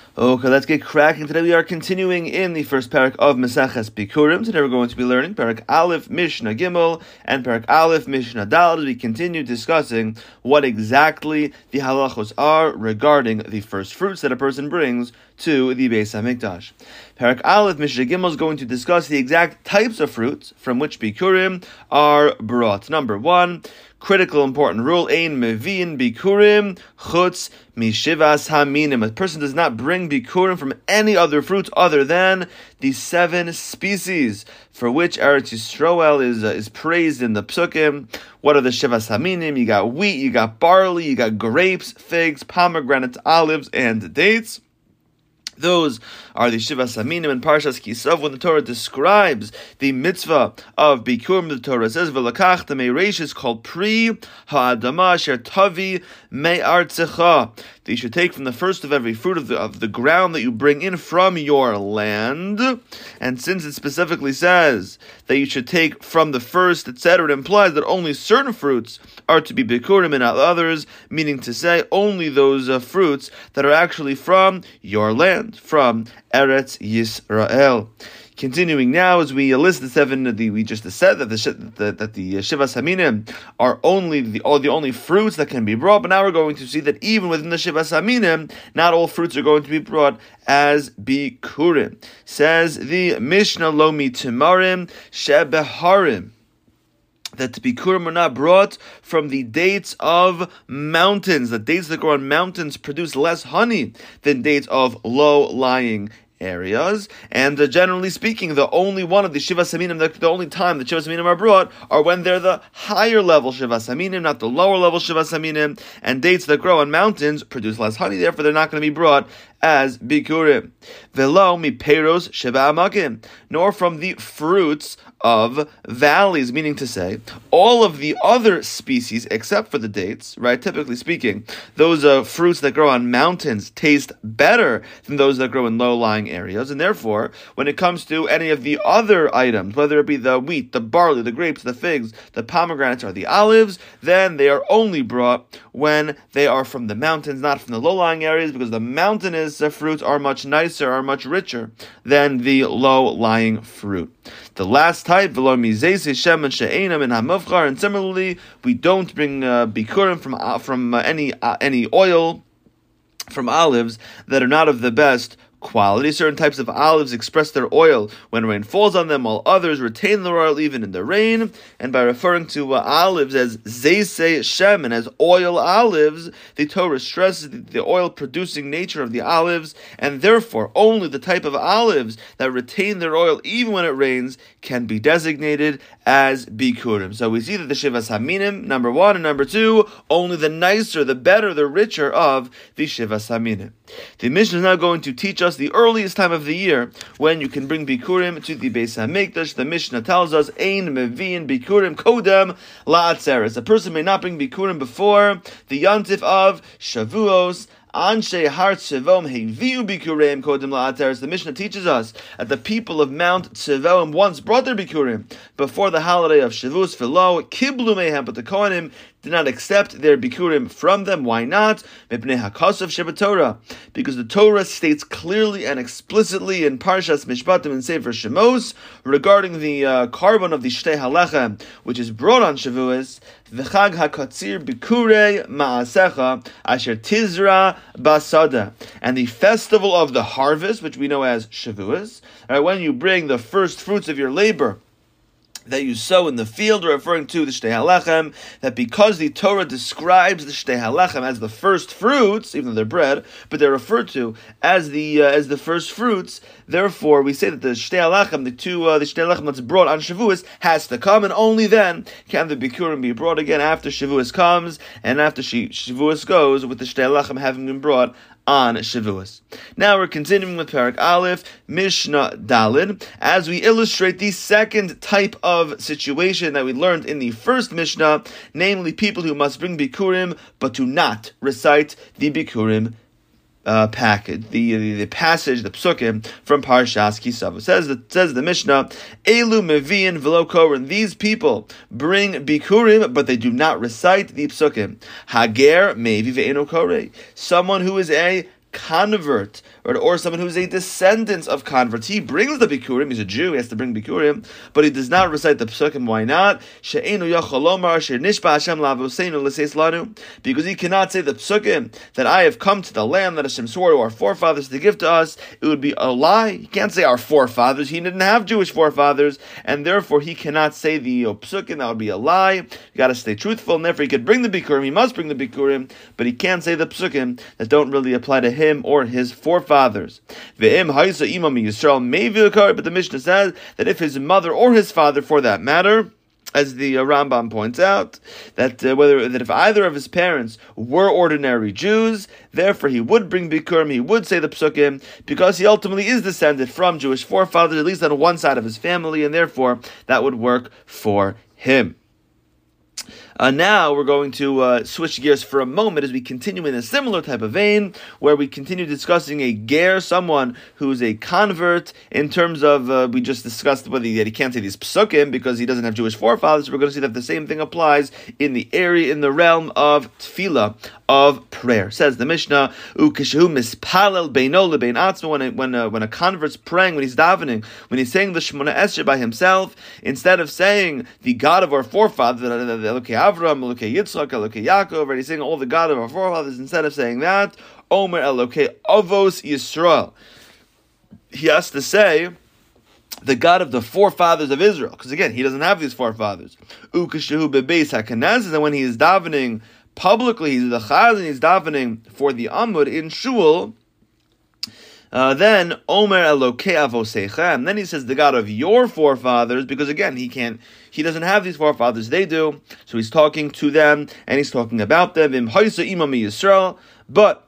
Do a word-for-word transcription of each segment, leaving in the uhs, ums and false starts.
Okay, let's get cracking. Today we are continuing in the first parak of Maseches Bikurim. Today we're going to be learning parak Aleph Mishnah Gimel and parak Aleph Mishnah Daled as we continue discussing what exactly the halachos are regarding the first fruits that a person brings to the Beis HaMikdash. Parak Aleph Mishnah Gimel is going to discuss the exact types of fruits from which Bikurim are brought. Number one, critical important rule, Ein Meviin Bikurim Chutz Mishivas Haminim. A person does not bring Bikurim from any other fruits other than the seven species for which Eretz Yisroel is uh, is praised in the Psukim. What are the Shivas Haminim? You got wheat, you got barley, you got grapes, figs, pomegranates, olives, and dates. Those are the Shivas Haminim in Parshas Kisav. When the Torah describes the mitzvah of Bikurim, the Torah says, "V'lakach the meiresh is called pri ha'adama asher tavi me'artzecha." That you should take from the first of every fruit of the of the ground that you bring in from your land. And since it specifically says that you should take from the first, et cetera, it implies that only certain fruits are to be Bikurim and not others, meaning to say only those uh, fruits that are actually from your land, from Eretz Yisrael. Continuing now, as we list the seven, the, we just said that the that, that the Shivas Haminim are only the all the only fruits that can be brought. But now we're going to see that even within the Shivas Haminim, not all fruits are going to be brought as Bikurim. Says the Mishnah Lomi Timarim Shebeharim, that the Bikurim are not brought from the dates of mountains. The dates that grow on mountains produce less honey than dates of low-lying areas. And uh, generally speaking, the only one of the Shivas Haminim, the, the only time the Shivas Haminim are brought are when they're the higher level Shivas Haminim, not the lower level Shivas Haminim. And dates that grow on mountains produce less honey, therefore they're not going to be brought as Bikurim. Velo mi peiros sheba amakim, nor from the fruits of valleys, meaning to say, all of the other species, except for the dates, right? Typically speaking, those uh, fruits that grow on mountains taste better than those that grow in low-lying areas, and therefore, when it comes to any of the other items, whether it be the wheat, the barley, the grapes, the figs, the pomegranates, or the olives, then they are only brought when they are from the mountains, not from the low-lying areas, because the mountainous uh, fruits are much nicer, are much richer than the low-lying fruit. The last type, and similarly, we don't bring uh, bikurim from uh, from uh, any uh, any oil from olives that are not of the best quality. Certain types of olives express their oil when rain falls on them, while others retain their oil even in the rain. And by referring to uh, olives as zeisei shemen, as oil olives, the Torah stresses the, the oil-producing nature of the olives, and therefore only the type of olives that retain their oil even when it rains can be designated as bikurim. So we see that the Shivas Haminim, number one, and number two, only the nicer, the better, the richer of the Shivas Haminim. The Mishnah is now going to teach us the earliest time of the year when you can bring Bikurim to the Beis HaMikdash. The Mishnah tells us, Ein Meviin Bikurim Kodem La'atzeres. A person may not bring Bikurim before the Yantif of Shavuos. Anshe Har Tzevom Heviu Bikurim Kodem La'atzeres. The Mishnah teaches us that the people of Mount Tzevom once brought their Bikurim before the holiday of Shavuos V'lo Kiblu Mehem, but the Kohanim did not accept their bikurim from them. Why not? Mipnei hakasav shebetorah, because the Torah states clearly and explicitly in Parshas Mishpatim and Sefer Shemos regarding the uh, carbon of the Shtei Halechem, which is brought on Shavuos, v'chag hakatzir bikurei ma'asecha asher tizra basada, and the festival of the harvest, which we know as Shavuos, right, when you bring the first fruits of your labor that you sow in the field, referring to the Shtei Halechem, that because the Torah describes the Shtei Halechem as the first fruits, even though they're bread, but they're referred to as the uh, as the first fruits, therefore we say that the Shtei Halechem, the two uh, the Shtei Halechem that's brought on Shavuos, has to come, and only then can the Bikurim be brought again after Shavuos comes, and after Shavuos goes, with the Shtei Halechem having been brought on Shavuos. Now we're continuing with Parak Aleph, Mishnah Daled, as we illustrate the second type of situation that we learned in the first Mishnah, namely people who must bring Bikurim but do not recite the Bikurim Uh, package, the, the the passage, the psukim from Parshas Kisav. It says, it says the Mishnah, Elu meviin v'lo korin. These people bring bikurim, but they do not recite the psukim. Hager mevi ve'eno korei. Someone who is a convert, or, or someone who's a descendant of converts, he brings the Bikurim. He's a Jew, he has to bring Bikurim, but he does not recite the Psukim. Why not? Because he cannot say the Psukim that I have come to the land that Hashem swore to our forefathers to give to us. It would be a lie. He can't say our forefathers. He didn't have Jewish forefathers, and therefore he cannot say the Psukim. That would be a lie. You got to stay truthful, and therefore he could bring the Bikurim. He must bring the Bikurim, but he can't say the Psukim that don't really apply to him or his forefathers. But the Mishnah says that if his mother or his father, for that matter, as the uh, Rambam points out, that uh, whether that if either of his parents were ordinary Jews, therefore he would bring Bikurim, he would say the Psukim, because he ultimately is descended from Jewish forefathers, at least on one side of his family, and therefore that would work for him. Uh, now we're going to uh, switch gears for a moment as we continue in a similar type of vein, where we continue discussing a ger, someone who's a convert, in terms of, uh, we just discussed whether he, he can't say these psukim because he doesn't have Jewish forefathers. We're going to see that the same thing applies in the area, in the realm of tefillah, of prayer. Says the Mishnah, Ukeshehu mispalel beino lebein atzmo, when a, when a, when a convert's praying, when he's davening, when he's saying the Shemona Esrei by himself, instead of saying the God of our forefathers, the Avram, Elokei Yitzchak, Elokei Yaakov, right? He's saying all the God of our forefathers. Instead of saying that, Omer Elokei Avos Yisrael, he has to say the God of the forefathers of Israel, because again, he doesn't have these forefathers. Ukeshehu bebeis hakanaz, and when he is davening publicly, he's the chazan, he's davening for the Amud in shul. Uh, then Omer Elokei Avosecha, and then he says the God of your forefathers, because again he can't, he doesn't have these forefathers, they do. So he's talking to them and he's talking about them. Im Haisa Imam Yisrael, but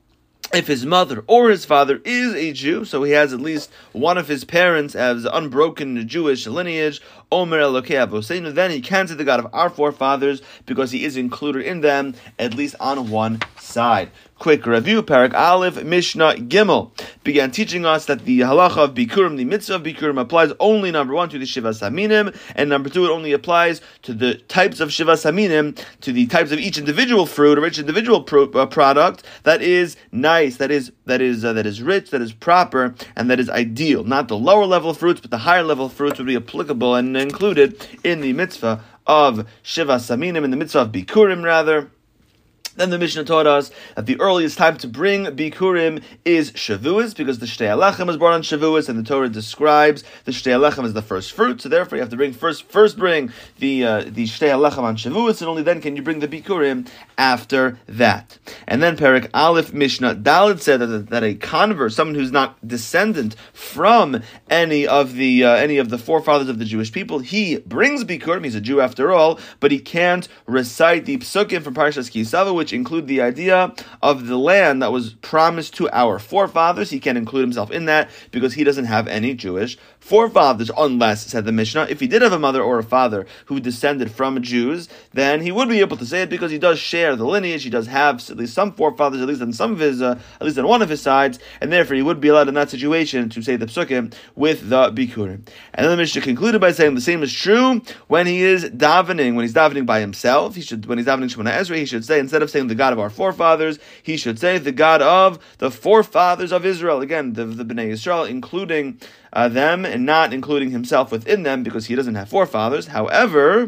if his mother or his father is a Jew, so he has at least one of his parents as unbroken Jewish lineage, Omer Elokei Avoseinu, then he can say the God of our forefathers because he is included in them, at least on one side. Quick review, Parak Aleph, Mishnah Gimel began teaching us that the halacha of Bikurim, the mitzvah of Bikurim, applies only, number one, to the Shivas Haminim, and number two, it only applies to the types of Shivas Haminim, to the types of each individual fruit or each individual pro- uh, product that is nice, that is that is uh, that is rich, that is proper, and that is ideal. Not the lower level fruits, but the higher level fruits would be applicable and included in the mitzvah of Shivas Haminim, in the mitzvah of Bikurim, rather. Then the Mishnah taught us that the earliest time to bring Bikurim is Shavuos, because the Shtei Alechem is born on Shavuos, and the Torah describes the Shtei Alechem as the first fruit. So therefore, you have to bring first, first bring the uh, the Shtei Alechem on Shavuos, and only then can you bring the Bikurim after that. And then Perek Aleph Mishnah Dalet said that, that a convert, someone who's not descendant from any of the uh, any of the forefathers of the Jewish people, he brings Bikurim. He's a Jew after all, but he can't recite the Psukim from Parshas Ki Savo, which include the idea of the land that was promised to our forefathers. He can't include himself in that because he doesn't have any Jewish forefathers, unless, said the Mishnah, if he did have a mother or a father who descended from Jews, then he would be able to say it because he does share the lineage. He does have at least some forefathers, at least on some of his, uh, at least on one of his sides, and therefore he would be allowed in that situation to say the Psukim with the Bikurim. And then the Mishnah concluded by saying the same is true when he is davening. When he's davening by himself, he should, when he's davening Shemona Esrei, he should say, instead of saying the God of our forefathers, he should say the God of the forefathers of Israel. Again, the, the Bnei Yisrael, including uh, them and not including himself within them because he doesn't have forefathers. However,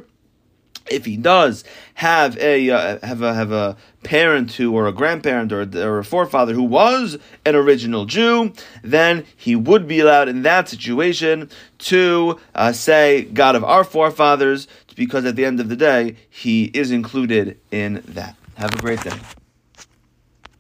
if he does have a uh, have a have a parent who, or a grandparent, or, or a forefather who was an original Jew, then he would be allowed in that situation to uh, say God of our forefathers, because at the end of the day, he is included in that. Have a great day.